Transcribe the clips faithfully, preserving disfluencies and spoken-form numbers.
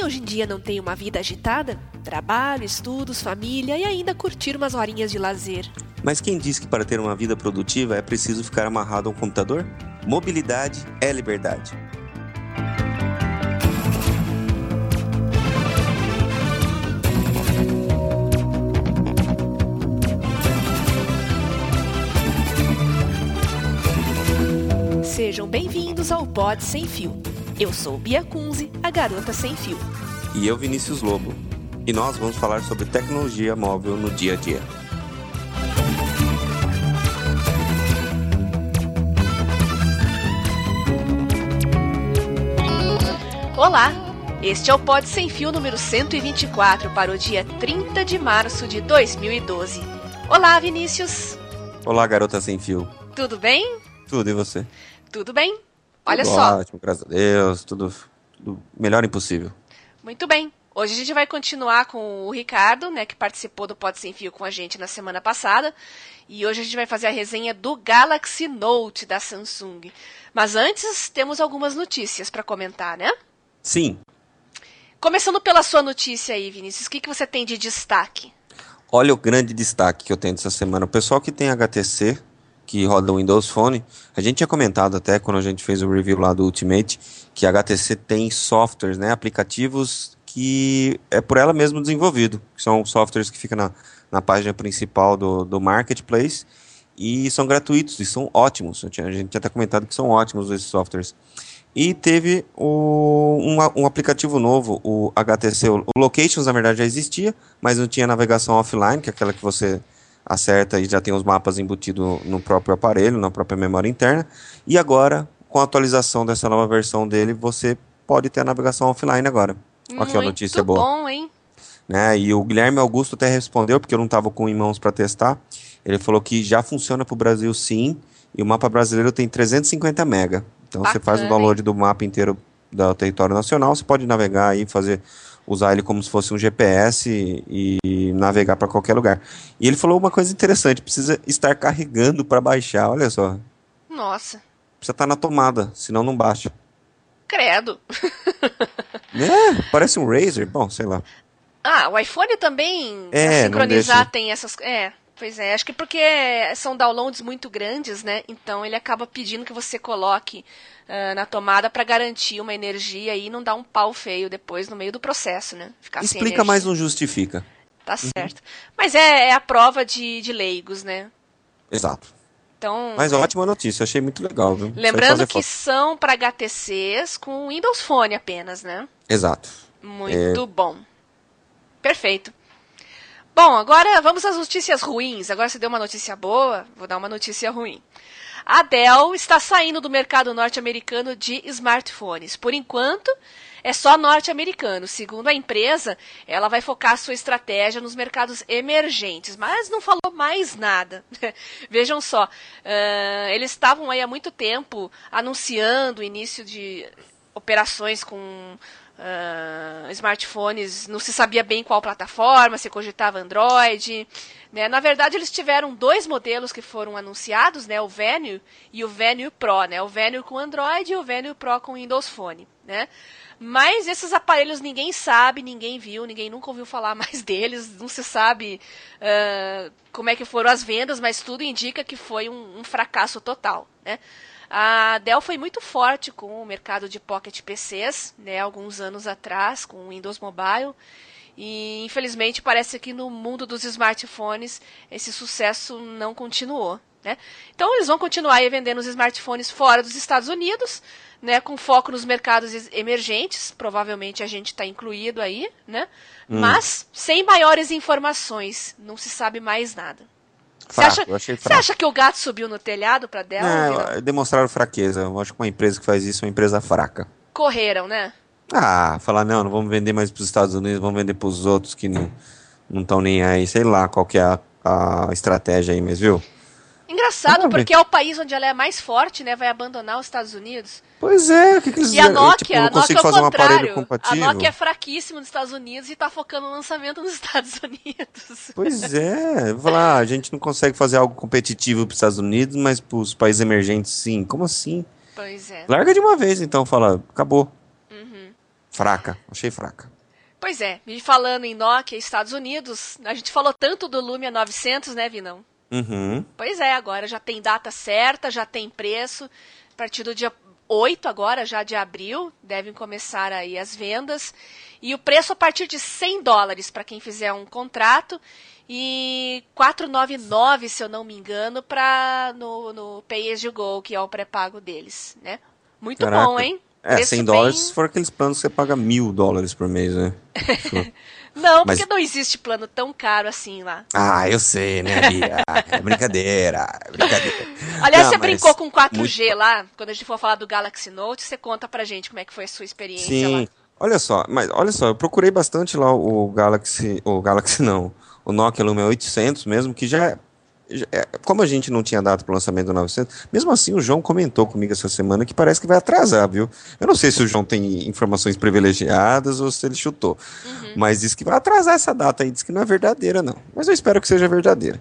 hoje em dia não tem uma vida agitada? Trabalho, estudos, família e ainda curtir umas horinhas de lazer. Mas quem diz que para ter uma vida produtiva é preciso ficar amarrado a um computador? Mobilidade é liberdade. Sejam bem-vindos ao Pod Sem Fio. Eu sou Bia Kunze, a garota sem fio. E eu, Vinícius Lobo. E nós vamos falar sobre tecnologia móvel no dia a dia. Olá! Este é o Pod Sem Fio número cento e vinte e quatro para o dia trinta de março de dois mil e doze. Olá, Vinícius! Olá, garota sem fio. Tudo bem? Tudo, e você? Tudo bem? Olha tudo só. Ótimo, graças a Deus, tudo, tudo melhor impossível. Muito bem. Hoje a gente vai continuar com o Ricardo, né, que participou do Pod Sem Fio com a gente na semana passada. E hoje a gente vai fazer a resenha do Galaxy Note da Samsung. Mas antes, temos algumas notícias para comentar, né? Sim. Começando pela sua notícia aí, Vinícius, o que, que você tem de destaque? Olha o grande destaque que eu tenho dessa semana. O pessoal que tem H T C, que roda o Windows Phone, a gente tinha comentado até quando a gente fez o review lá do Ultimate, que a H T C tem softwares, né, aplicativos que é por ela mesma desenvolvido, que são softwares que ficam na, na página principal do, do Marketplace, e são gratuitos, e são ótimos. A gente tinha até comentado que são ótimos esses softwares. E teve o, um, um aplicativo novo, o H T C, o Locations, na verdade, já existia, mas não tinha navegação offline, que é aquela que você acerta e já tem os mapas embutidos no próprio aparelho, na própria memória interna. E agora, com a atualização dessa nova versão dele, você pode ter a navegação offline agora. Olha que a notícia boa. Muito bom, hein? Né? E o Guilherme Augusto até respondeu, porque eu não estava com em mãos para testar. Ele falou que já funciona para o Brasil, sim, e o mapa brasileiro tem trezentos e cinquenta mega. Então Bacana, você faz o download, hein, do mapa inteiro do território nacional, você pode navegar aí, fazer, usar ele como se fosse um G P S e, e navegar para qualquer lugar. E ele falou uma coisa interessante, precisa estar carregando para baixar, olha só. Nossa. Precisa estar na tomada, senão não baixa. Credo. É, parece um Razer, bom, sei lá. Ah, o iPhone também, é, pra sincronizar, deixa... tem essas... É, pois é, acho que porque são downloads muito grandes, né? Então ele acaba pedindo que você coloque uh, na tomada para garantir uma energia e não dar um pau feio depois no meio do processo, né? Ficar sem Explica energia. mais, não justifica. Tá certo. Mas é, é a prova de, de leigos, né? Exato. Então, Mas ótima notícia, achei muito legal, viu? Lembrando que são para H T Cs com Windows Phone apenas, né? Exato. Muito é... bom. Perfeito. Bom, agora vamos às notícias ruins. Agora você deu uma notícia boa, vou dar uma notícia ruim. A Dell está saindo do mercado norte-americano de smartphones. Por enquanto, é só norte-americano. Segundo a empresa, ela vai focar sua estratégia nos mercados emergentes, mas não falou mais nada. Vejam só, uh, eles estavam aí há muito tempo anunciando o início de operações com Uh, smartphones, não se sabia bem qual plataforma, se cogitava Android, né? Na verdade, eles tiveram dois modelos que foram anunciados, né? O Venue e o Venue Pro, né? O Venue com Android e o Venue Pro com Windows Phone, né? Mas esses aparelhos ninguém sabe, ninguém viu, ninguém nunca ouviu falar mais deles, não se sabe uh, como é que foram as vendas, mas tudo indica que foi um, um fracasso total, né? A Dell foi muito forte com o mercado de Pocket P Cs, né, alguns anos atrás, com o Windows Mobile, e infelizmente parece que no mundo dos smartphones esse sucesso não continuou, né? Então eles vão continuar aí vendendo os smartphones fora dos Estados Unidos, né, com foco nos mercados emergentes, provavelmente a gente está incluído aí, né? Hum. Mas sem maiores informações, não se sabe mais nada. Você acha, você acha que o gato subiu no telhado para Dell? Não, demonstraram fraqueza. Eu acho que uma empresa que faz isso é uma empresa fraca. Correram, né? Ah, falar, não, não vamos vender mais para os Estados Unidos, vamos vender para os outros que não estão nem aí. Sei lá qual que é a, a estratégia aí, mas viu? Engraçado, porque é o país onde ela é mais forte, né? Vai abandonar os Estados Unidos. Pois é, o que, que eles E a Nokia, tipo, eu não a Nokia consigo é o fazer um aparelho contrário. compatível. A Nokia é fraquíssima nos Estados Unidos e está focando no lançamento nos Estados Unidos. Pois é, vou falar, ah, a gente não consegue fazer algo competitivo para os Estados Unidos, mas para os países emergentes sim. Como assim? Pois é. Larga de uma vez então, fala, acabou. Uhum. Fraca, achei fraca. Pois é, me falando em Nokia Estados Unidos, a gente falou tanto do Lumia novecentos, né, Vinão? Uhum. Pois é, agora já tem data certa, já tem preço. A partir do dia oito agora, já de abril, devem começar aí as vendas. E o preço a partir de cem dólares para quem fizer um contrato e quatrocentos e noventa e nove, se eu não me engano, pra, no, no Pay As You Go, que é o pré-pago deles, né? Muito Caraca. bom, hein? É, Preço cem dólares bem... se for aqueles planos que você paga mil dólares por mês, né? Não, Mas- porque não existe plano tão caro assim lá. Ah, eu sei, né, Bia? É brincadeira, é brincadeira. Aliás, Não, você mas brincou com quatro G muito- lá, quando a gente for falar do Galaxy Note, você conta pra gente como é que foi a sua experiência lá. Sim, olha só, mas olha só, eu procurei bastante lá o Galaxy, o Galaxy não, o Nokia Lumia oitocentos mesmo, que já, é- já é- como a gente não tinha data para o lançamento do novecentos, mesmo assim o João comentou comigo essa semana que parece que vai atrasar, viu? Eu não sei se o João tem informações privilegiadas ou se ele chutou, mas diz que vai atrasar essa data aí, diz que não é verdadeira não, mas eu espero que seja verdadeira.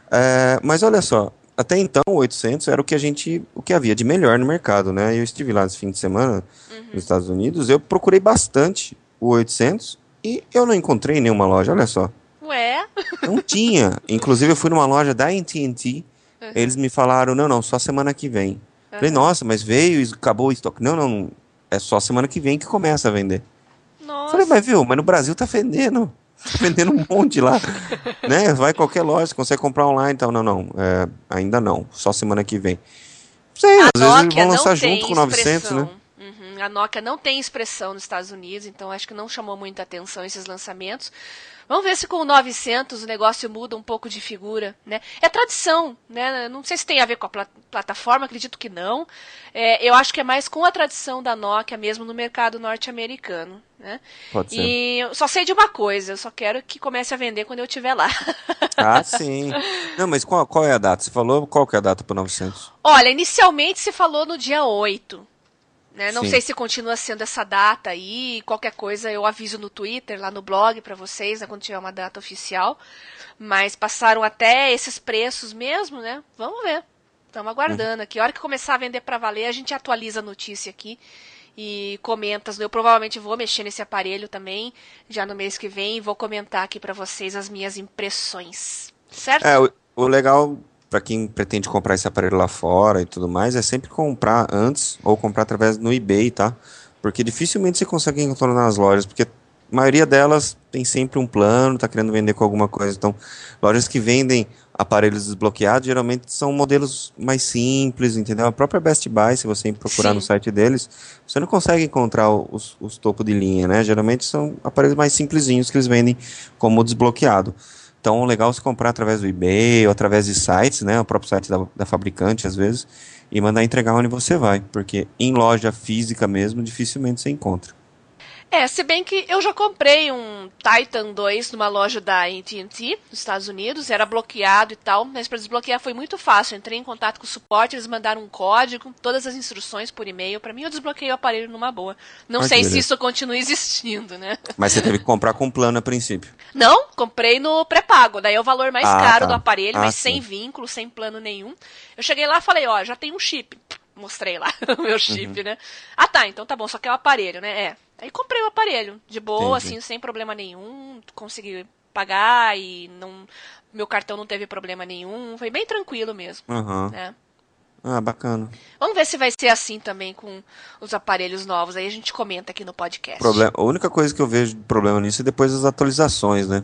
É, mas olha só, até então o oitocentos era o que a gente, o que havia de melhor no mercado, né? Eu estive lá nesse fim de semana nos Estados Unidos, eu procurei bastante o oitocentos e eu não encontrei em nenhuma loja, olha só. Ué? Não tinha. Inclusive eu fui numa loja da A T and T, eles me falaram, não, não, só semana que vem. Falei, nossa, mas veio e acabou o estoque. Não, não, é só semana que vem que começa a vender. Nossa. Falei, mas viu, mas no Brasil tá vendendo. Tá vendendo um monte lá. Né? Vai em qualquer loja, consegue comprar online e tal. Não, não, é, ainda não, só semana que vem. Sei, A às vezes eles Nokia vão não lançar tem junto com o novecentos, expressão. né? Uhum. A Nokia não tem expressão nos Estados Unidos, então acho que não chamou muita atenção esses lançamentos. Vamos ver se com o novecentos o negócio muda um pouco de figura, né? É tradição, né? Não sei se tem a ver com a pla- plataforma, acredito que não. É, eu acho que é mais com a tradição da Nokia mesmo no mercado norte-americano, né? Pode ser. E eu só sei de uma coisa, eu só quero que comece a vender quando eu estiver lá. Ah, sim. Não, mas qual, qual é a data? Você falou qual que é a data para novecentos? Olha, inicialmente se falou no dia oito. Né? Não Sim. sei se continua sendo essa data aí. Qualquer coisa eu aviso no Twitter, lá no blog pra vocês, né, quando tiver uma data oficial. Mas passaram até esses preços mesmo, né? Vamos ver. Estamos aguardando aqui. A hora que começar a vender pra valer, a gente atualiza a notícia aqui e comenta. Eu provavelmente vou mexer nesse aparelho também, já no mês que vem, e vou comentar aqui pra vocês as minhas impressões. Certo? É, o, o legal para quem pretende comprar esse aparelho lá fora e tudo mais é sempre comprar antes ou comprar através no eBay, tá? Porque dificilmente você consegue encontrar nas lojas, porque a maioria delas tem sempre um plano, tá querendo vender com alguma coisa. Então, lojas que vendem aparelhos desbloqueados geralmente são modelos mais simples, entendeu? A própria Best Buy, se você procurar Sim. no site deles, você não consegue encontrar os, os topo de linha, né? Geralmente são aparelhos mais simplesinhos que eles vendem como desbloqueado. Então, legal se comprar através do eBay ou através de sites, né? O próprio site da, da fabricante, às vezes, e mandar entregar onde você vai, porque em loja física mesmo, dificilmente você encontra. É, se bem que eu já comprei um Titan dois numa loja da A T and T, nos Estados Unidos, era bloqueado e tal, mas para desbloquear foi muito fácil. Eu entrei em contato com o suporte, eles mandaram um código, todas as instruções por e-mail. Para mim, eu desbloqueei o aparelho numa boa. Não Ah, que sei se beleza. isso continua existindo, né? Mas você teve que comprar com plano a princípio. Não, comprei no pré-pago, daí é o valor mais Ah, caro tá. do aparelho, Ah, mas sim. sem vínculo, sem plano nenhum. Eu cheguei lá e falei, ó, já tem um chip. Mostrei lá o meu chip, Uhum. né? Ah, tá, então tá bom, só que é o aparelho, né? É. Aí comprei o aparelho, de boa, Entendi. assim, sem problema nenhum, consegui pagar e não, meu cartão não teve problema nenhum, foi bem tranquilo mesmo, Aham. né? Ah, bacana. Vamos ver se vai ser assim também com os aparelhos novos, aí a gente comenta aqui no podcast. Problema, a única coisa que eu vejo de problema nisso é depois das atualizações, né?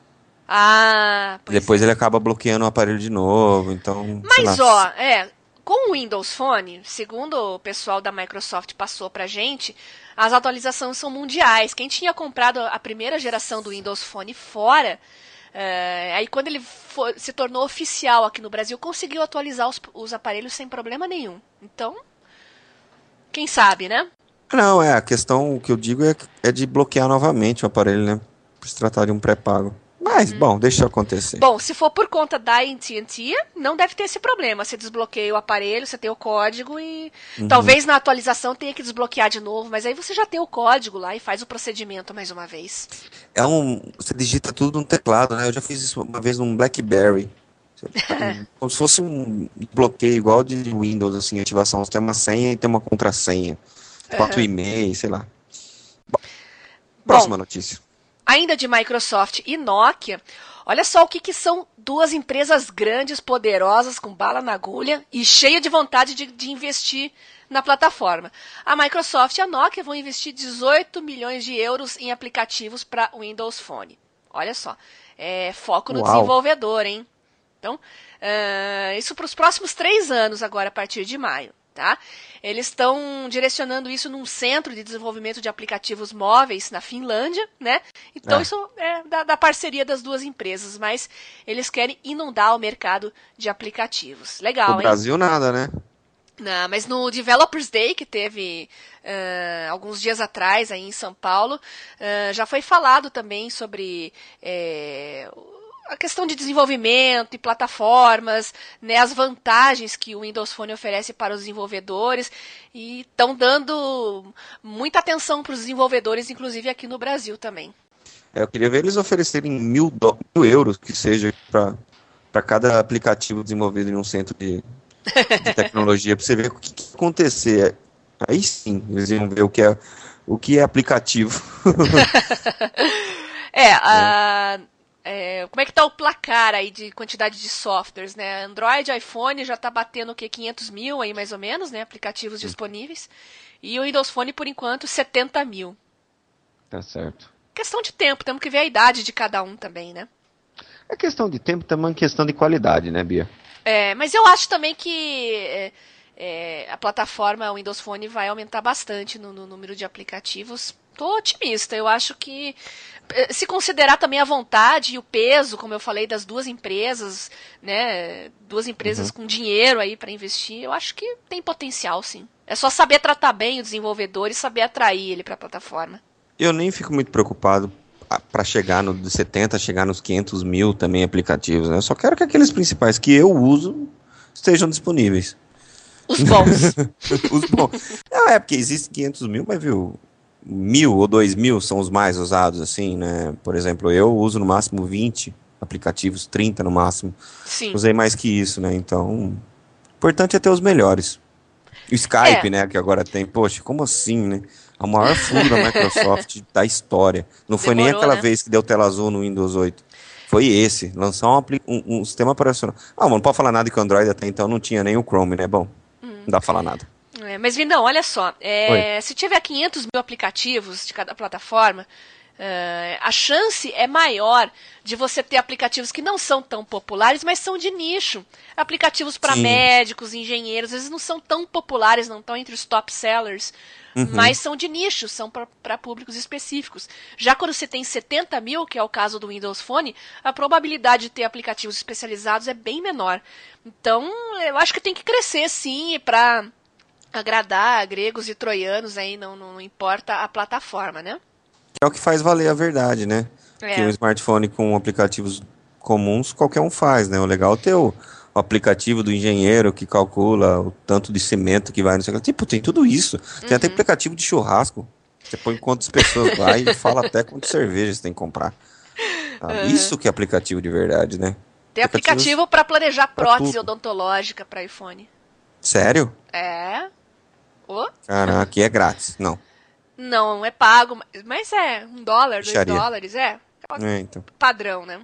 Ah, pois Depois ele acaba bloqueando o aparelho de novo, então... sei Mas, lá. ó, é, com o Windows Phone, segundo o pessoal da Microsoft passou pra gente, as atualizações são mundiais. Quem tinha comprado a primeira geração do Windows Phone fora, é, aí quando ele for- se tornou oficial aqui no Brasil, conseguiu atualizar os, os aparelhos sem problema nenhum. Então, quem sabe, né? Não, é, a questão, o que eu digo é, é de bloquear novamente o aparelho, né? Por se tratar de um pré-pago. Mas, bom, deixa acontecer. Bom, se for por conta da A T and T, não deve ter esse problema. Você desbloqueia o aparelho, você tem o código e talvez na atualização tenha que desbloquear de novo, mas aí você já tem o código lá e faz o procedimento mais uma vez. É um, você digita tudo no teclado, né? Eu já fiz isso uma vez num BlackBerry. Como se fosse um bloqueio igual de Windows, assim, ativação. Você tem uma senha e tem uma contrassenha. Quatro e-mails, sei lá. Bom, próxima notícia. ainda de Microsoft e Nokia, olha só o que, que são duas empresas grandes, poderosas, com bala na agulha e cheia de vontade de, de investir na plataforma. A Microsoft e a Nokia vão investir dezoito milhões de euros em aplicativos para Windows Phone. Olha só, é foco no Uau. desenvolvedor, hein? Então, uh, isso para os próximos três anos agora, a partir de maio. Tá? Eles estão direcionando isso num centro de desenvolvimento de aplicativos móveis na Finlândia, né? Então É. isso é da, da parceria das duas empresas, mas eles querem inundar o mercado de aplicativos. Legal, O Brasil nada, né? hein? Não, mas no Developers Day, que teve uh, alguns dias atrás aí em São Paulo, uh, já foi falado também sobre é, a questão de desenvolvimento e plataformas, né, as vantagens que o Windows Phone oferece para os desenvolvedores, e estão dando muita atenção para os desenvolvedores, inclusive aqui no Brasil também. É, eu queria ver eles oferecerem mil, do, mil euros, que seja para cada aplicativo desenvolvido em um centro de, de tecnologia, para você ver o que, que acontecer. Aí sim, eles iam ver o que é, o que é aplicativo. é, a... É, como é que tá o placar aí de quantidade de softwares, né? Android, iPhone já tá batendo o quê? quinhentos mil aí mais ou menos, né? Aplicativos hum. disponíveis. E o Windows Phone, por enquanto, setenta mil. Tá certo. Questão de tempo, temos que ver a idade de cada um também, né? É questão de tempo, também questão de qualidade, né, Bia? É, mas eu acho também que é, é, a plataforma Windows Phone vai aumentar bastante no, no número de aplicativos. Tô otimista, eu acho que se considerar também a vontade e o peso, como eu falei, das duas empresas, né, duas empresas uhum. com dinheiro aí para investir, eu acho que tem potencial, sim. É só saber tratar bem o desenvolvedor e saber atrair ele para a plataforma. Eu nem fico muito preocupado para chegar no de setenta, chegar nos quinhentos mil também aplicativos, né? Eu só quero que aqueles principais que eu uso estejam disponíveis. Os bons. Os bons. Não, é porque existe quinhentos mil, mas viu, mil ou dois mil são os mais usados, assim, né? Por exemplo, eu uso no máximo vinte aplicativos, trinta no máximo. Sim. Usei mais que isso, né? Então, o importante é ter os melhores. O Skype, é. né, que agora tem, poxa, como assim, né? A maior fundo da Microsoft da história. Não foi Demorou, nem aquela né? vez que deu tela azul no Windows oito. Foi esse, lançar um, um, um sistema operacional. Ah, mano, não pode falar nada que o Android até então não tinha nem o Chrome, né? Bom, hum. não dá pra falar nada. É, mas, Vindão, olha só, é, se tiver quinhentos mil aplicativos de cada plataforma, uh, a chance é maior de você ter aplicativos que não são tão populares, mas são de nicho. Aplicativos para médicos, engenheiros, às vezes não são tão populares, não estão entre os top sellers, uhum. mas são de nicho, são para públicos específicos. Já quando você tem setenta mil, que é o caso do Windows Phone, a probabilidade de ter aplicativos especializados é bem menor. Então, eu acho que tem que crescer, sim, para agradar gregos e troianos, aí não, não importa a plataforma, né? É o que faz valer a verdade, né? É. Que um smartphone com aplicativos comuns, qualquer um faz, né? O legal é ter o, o aplicativo do engenheiro que calcula o tanto de cimento que vai no seu... Tipo, tem tudo isso. Tem uhum. até aplicativo de churrasco. Você põe quantas pessoas lá e fala até quantas cervejas você tem que comprar. Ah, uhum. Isso que é aplicativo de verdade, né? Tem aplicativo para planejar prótese odontológica para iPhone. Sério? É. Oh. Caraca, aqui é grátis. Não. Não, é pago, mas é um dólar, dois Xaria. dólares, é. É, então. Padrão, né?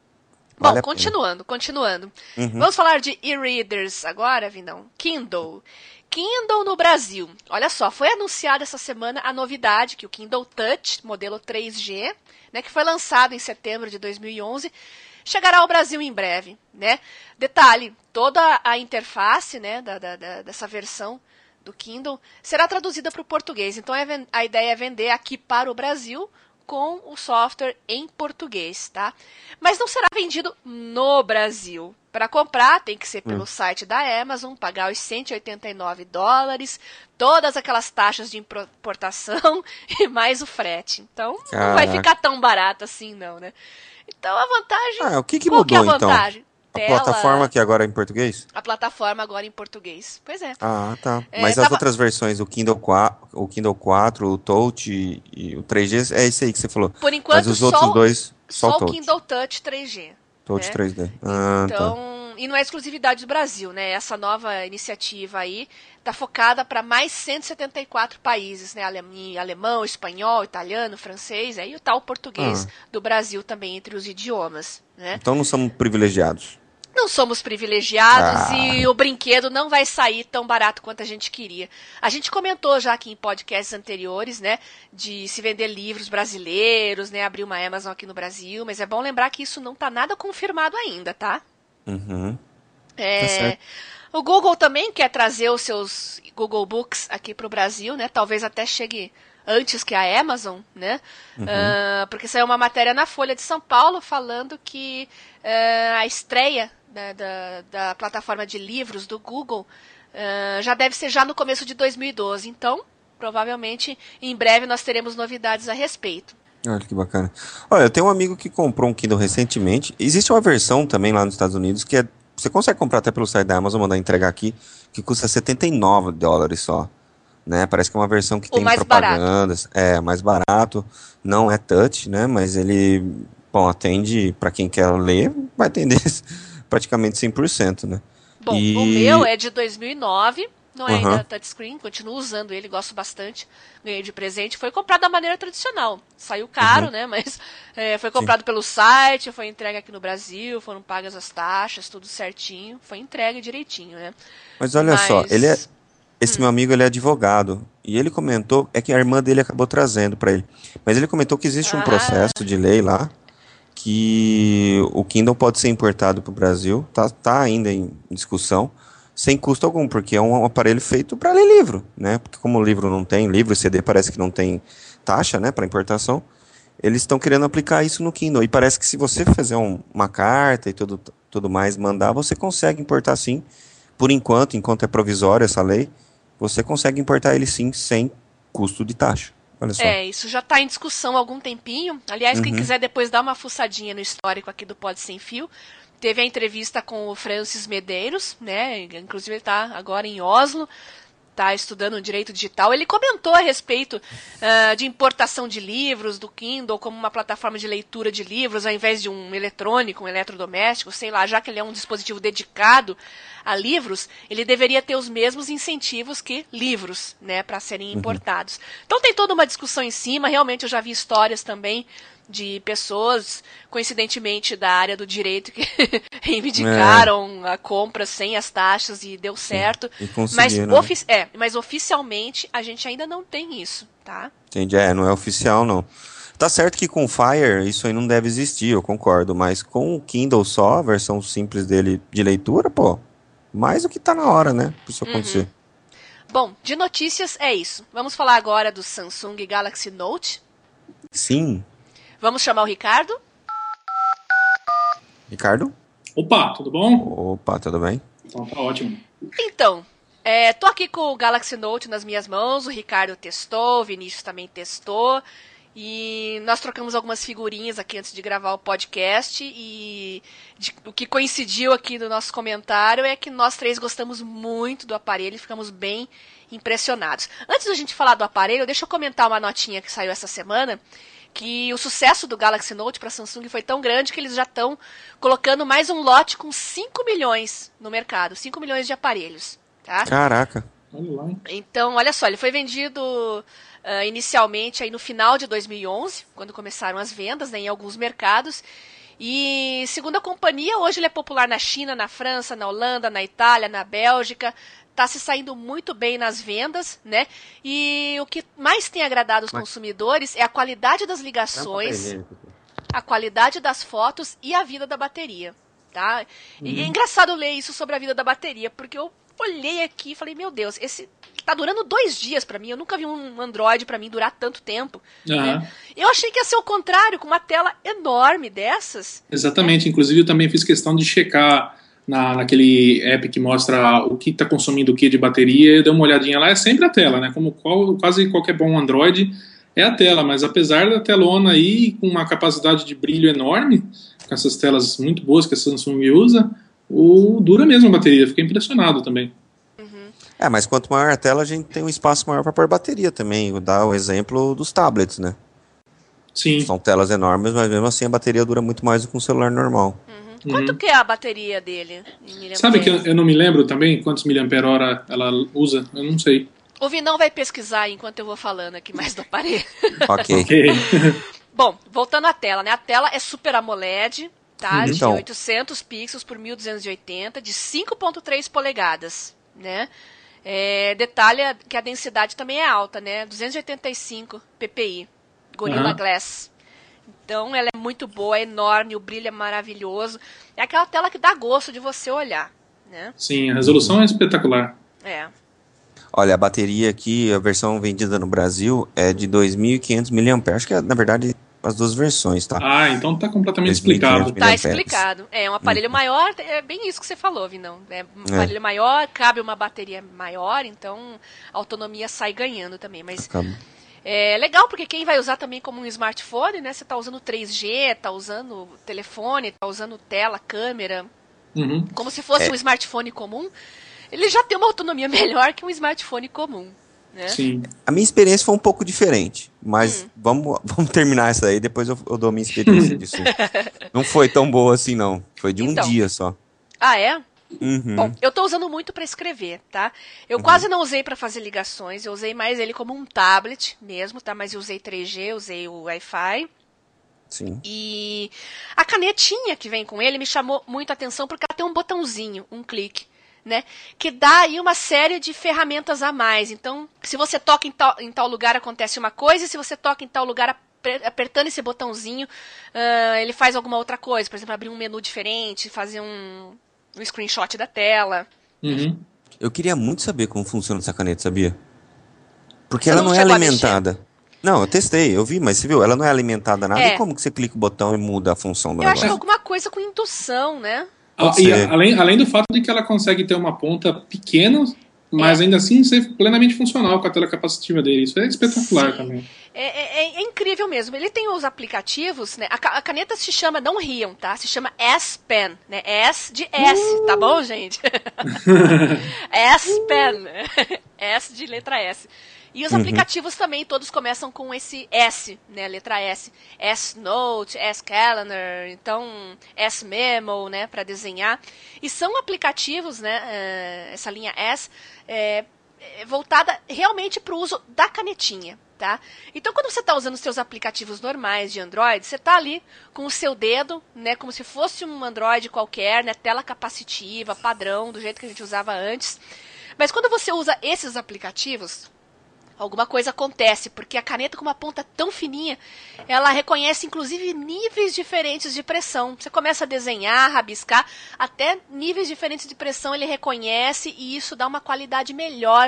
Vale Bom, continuando, continuando. Uhum. Vamos falar de e-readers agora, Vindão. Kindle. Kindle no Brasil. Olha só, foi anunciada essa semana a novidade que o Kindle Touch, modelo três G, né, que foi lançado em setembro de dois mil e onze, chegará ao Brasil em breve, né? Detalhe, toda a interface, né, da, da, da, dessa versão do Kindle será traduzida para o português. Então a ideia é vender aqui para o Brasil com o software em português, tá? Mas não será vendido no Brasil. Para comprar tem que ser pelo hum. site da Amazon, pagar os cento e oitenta e nove dólares, todas aquelas taxas de importação e mais o frete. Então Caraca. não vai ficar tão barato assim não, né? Então a vantagem... Ah, o que que qual mudou que é a vantagem? Então? A Tela, plataforma que agora é em português? A plataforma agora em português. Pois é. Ah, tá. É, Mas tava... as outras versões, o Kindle quatro, o Kindle quatro, o Touch e, e o três G, é esse aí que você falou. Por enquanto, Mas os só, outros dois, só, só o o Touch. Kindle Touch três G. Touch né? três D. Ah, então, tá. e não é exclusividade do Brasil, né? Essa nova iniciativa aí está focada para mais cento e setenta e quatro países, né? Alemão, espanhol, italiano, francês, aí o tal português ah. do Brasil também entre os idiomas, né? Então não somos privilegiados. Não somos privilegiados ah. e o brinquedo não vai sair tão barato quanto a gente queria. A gente comentou já aqui em podcasts anteriores, né, de se vender livros brasileiros, né, abrir uma Amazon aqui no Brasil, mas é bom lembrar que isso não está nada confirmado ainda, tá? Uhum. É, tá certo. O Google também quer trazer os seus Google Books aqui para o Brasil, né? Talvez até chegue antes que a Amazon, né? Uhum. Uh, porque saiu uma matéria na Folha de São Paulo falando que uh, a estreia da, da, da plataforma de livros do Google uh, já deve ser já no começo de dois mil e doze. Então, provavelmente, em breve nós teremos novidades a respeito. Olha que bacana. Olha, eu tenho um amigo que comprou um Kindle recentemente. Existe uma versão também lá nos Estados Unidos que é, você consegue comprar até pelo site da Amazon, mandar entregar aqui, que custa setenta e nove dólares só. Né? Parece que é uma versão que o tem mais propagandas. Barato. É, mais barato. Não é touch, né? Mas ele, bom, atende, para quem quer ler, vai atender praticamente cem por cento, né? Bom, e... o meu é de dois mil e nove, não é uhum. ainda touchscreen, continuo usando ele, gosto bastante, ganhei de presente, foi comprado da maneira tradicional, saiu caro, uhum. né, mas é, foi comprado Sim. pelo site, foi entregue aqui no Brasil, foram pagas as taxas, tudo certinho, foi entregue direitinho, né. Mas olha mas... só, ele é, esse hum. meu amigo, ele é advogado, e ele comentou, é que a irmã dele acabou trazendo para ele, mas ele comentou que existe um ah. processo de lei lá, que o Kindle pode ser importado para o Brasil, tá, tá ainda em discussão, sem custo algum, porque é um aparelho feito para ler livro, né? Porque como o livro não tem, livro e C D parece que não tem taxa, né, para importação, eles estão querendo aplicar isso no Kindle, e parece que se você fizer um, uma carta e tudo, tudo mais, mandar, você consegue importar sim, por enquanto, enquanto é provisória essa lei, você consegue importar ele sim, sem custo de taxa. Olha só. É, isso já está em discussão há algum tempinho. Aliás, uhum. quem quiser depois dar uma fuçadinha no histórico aqui do Pod Sem Fio, teve a entrevista com o Francis Medeiros, né? Inclusive ele está agora em Oslo, está estudando direito digital. Ele comentou a respeito uh, de importação de livros, do Kindle, como uma plataforma de leitura de livros, ao invés de um eletrônico, um eletrodoméstico, sei lá, já que ele é um dispositivo dedicado a livros, ele deveria ter os mesmos incentivos que livros, né, para serem importados. Uhum. Então tem toda uma discussão em cima, realmente eu já vi histórias também de pessoas, coincidentemente da área do direito, que reivindicaram é. a compra sem as taxas e deu Sim. certo. E mas, né? ofi- é, mas oficialmente a gente ainda não tem isso, tá? Entendi, é, não é oficial não. Tá certo que com o Fire isso aí não deve existir, eu concordo, mas com o Kindle só, a versão simples dele de leitura, pô, mais do que tá na hora, né, pra isso acontecer. Uhum. Bom, de notícias é isso. Vamos falar agora do Samsung Galaxy Note. Sim. Vamos chamar o Ricardo? Ricardo? Opa, tudo bom? Opa, tudo bem? Então tá ótimo. Então, é, tô aqui com o Galaxy Note nas minhas mãos, o Ricardo testou, o Vinícius também testou, e nós trocamos algumas figurinhas aqui antes de gravar o podcast, e de, o que coincidiu aqui no nosso comentário é que nós três gostamos muito do aparelho e ficamos bem impressionados. Antes da gente falar do aparelho, deixa eu comentar uma notinha que saiu essa semana, que o sucesso do Galaxy Note para a Samsung foi tão grande que eles já estão colocando mais um lote com cinco milhões no mercado, cinco milhões de aparelhos. Tá? Caraca! Então, olha só, ele foi vendido uh, inicialmente aí no final de dois mil e onze, quando começaram as vendas, né, em alguns mercados. E, segundo a companhia, hoje ele é popular na China, na França, na Holanda, na Itália, na Bélgica. Está se saindo muito bem nas vendas, né? E o que mais tem agradado os Mas... consumidores é a qualidade das ligações, a qualidade das fotos e a vida da bateria, tá? Uhum. E é engraçado ler isso sobre a vida da bateria, porque eu olhei aqui e falei, meu Deus, esse tá durando dois dias para mim, eu nunca vi um Android para mim durar tanto tempo. Uhum. Né? Eu achei que ia ser o contrário, com uma tela enorme dessas. Exatamente, né? Inclusive eu também fiz questão de checar Na, naquele app que mostra o que está consumindo o que de bateria, deu uma olhadinha lá, é sempre a tela, né? Como qual, quase qualquer bom Android é a tela, mas apesar da telona aí com uma capacidade de brilho enorme, com essas telas muito boas que a Samsung usa, o, dura mesmo a bateria, fiquei impressionado também. Uhum. É, mas quanto maior a tela, a gente tem um espaço maior para pôr bateria também, vou dar o exemplo dos tablets, né? Sim. São telas enormes, mas mesmo assim a bateria dura muito mais do que um celular normal. Uhum. Quanto Uhum. que é a bateria dele? Em Sabe que eu, miliamperes? eu não me lembro também quantos miliampere-hora ela usa? Eu não sei. O Vinão vai pesquisar enquanto eu vou falando aqui mais do aparelho. Ok. Ok. Bom, voltando à tela, né? A tela é Super AMOLED, tá? Uhum. De Então. oitocentos pixels por mil duzentos e oitenta, de cinco ponto três polegadas, né? É, detalha que a densidade também é alta, né? duzentos e oitenta e cinco ppi, Gorilla Uhum. Glass. Então ela é muito boa, é enorme, o brilho é maravilhoso. É aquela tela que dá gosto de você olhar, né? Sim, a resolução é espetacular. É. Olha, a bateria aqui, a versão vendida no Brasil é de dois mil e quinhentos miliamperes. Acho que é, na verdade, as duas versões, tá? Ah, então tá completamente dois mil e quinhentos explicado. Tá miliamperes. explicado. É um aparelho maior, é bem isso que você falou, Vinão. É um É. aparelho maior, cabe uma bateria maior, então a autonomia sai ganhando também. Mas Acaba. é legal porque quem vai usar também como um smartphone, né? Você tá usando três G, tá usando telefone, tá usando tela, câmera, Uhum. como se fosse É. um smartphone comum. Ele já tem uma autonomia melhor que um smartphone comum, né? Sim. A minha experiência foi um pouco diferente, mas Hum. vamos, vamos terminar essa aí, depois eu, eu dou minha experiência disso. Não foi tão boa assim, não. Foi de um Então. dia só. Ah, é? Uhum. Bom, eu tô usando muito para escrever, tá? Eu quase não usei para fazer ligações, eu usei mais ele como um tablet mesmo, tá? Mas eu usei três G, usei o Wi-Fi. Sim. E a canetinha que vem com ele me chamou muito a atenção porque ela tem um botãozinho, um clique, né? Que dá aí uma série de ferramentas a mais. Então, se você toca em tal, em tal lugar, acontece uma coisa, e se você toca em tal lugar, apre- apertando esse botãozinho, ah, ele faz alguma outra coisa. Por exemplo, abrir um menu diferente, fazer um, um screenshot da tela. Uhum. Eu queria muito saber como funciona essa caneta, sabia? Porque Você ela não não é chegou a alimentada. Não, eu testei, eu vi, mas você viu, ela não é alimentada nada. É. E como que você clica o botão e muda a função do Eu acho que é negócio? alguma coisa com indução, né? Ah, Pode e ser. além, além do fato de que ela consegue ter uma ponta pequena, mas É. ainda assim ser plenamente funcional com a tela capacitiva dele. Isso é espetacular Sim. também. É, é- é incrível mesmo. Ele tem os aplicativos, né? A, ca- a caneta se chama, não riam, tá? Se chama S Pen, né? S de S, tá bom, gente? S Pen. S de letra S. E os Uhum. aplicativos também, todos começam com esse S, né? Letra S. S Note, S Calendar, então S Memo, né? Para desenhar. E são aplicativos, né? eh, essa linha S, é, é voltada realmente para o uso da canetinha. Tá? Então, quando você está usando os seus aplicativos normais de Android, você está ali com o seu dedo, né, como se fosse um Android qualquer, né, tela capacitiva, padrão, do jeito que a gente usava antes. Mas quando você usa esses aplicativos, alguma coisa acontece, porque a caneta com uma ponta tão fininha, ela reconhece inclusive níveis diferentes de pressão. Você começa a desenhar, rabiscar, até níveis diferentes de pressão ele reconhece e isso dá uma qualidade melhor.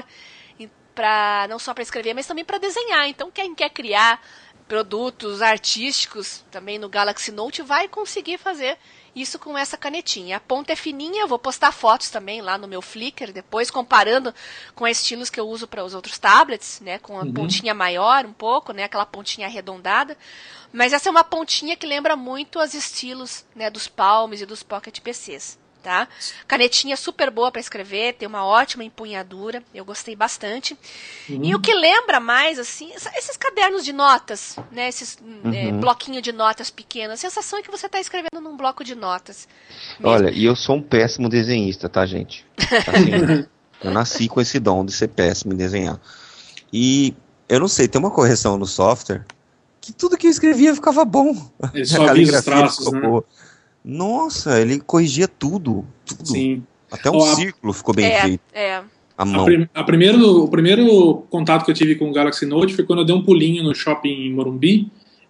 Pra, não só para escrever, mas também para desenhar. Então, quem quer criar produtos artísticos também no Galaxy Note vai conseguir fazer isso com essa canetinha. A ponta é fininha, eu vou postar fotos também lá no meu Flickr, depois comparando com os estilos que eu uso para os outros tablets, né, com a Uhum. pontinha maior um pouco, né, aquela pontinha arredondada. Mas essa é uma pontinha que lembra muito os estilos, né, dos Palms e dos Pocket P Cs. Tá? Canetinha super boa para escrever, tem uma ótima empunhadura, eu gostei bastante. Uhum. E o que lembra mais, assim, esses cadernos de notas, né? Esses Uhum. é, bloquinho de notas pequenos. A sensação é que você está escrevendo num bloco de notas. mesmo. Olha, e eu sou um péssimo desenhista, tá, gente? Assim, Eu nasci com esse dom de ser péssimo em desenhar. E eu não sei, tem uma correção no software que tudo que eu escrevia ficava bom. Ele A só avisa os caligrafia traços, ficou né? boa. Nossa, ele corrigia tudo. Tudo. Sim. Até um Ó, a- círculo ficou bem é, feito. é. A A mão. prim- a primeiro, o primeiro contato que eu tive com o Galaxy Note foi quando eu dei um pulinho no shopping em Morumbi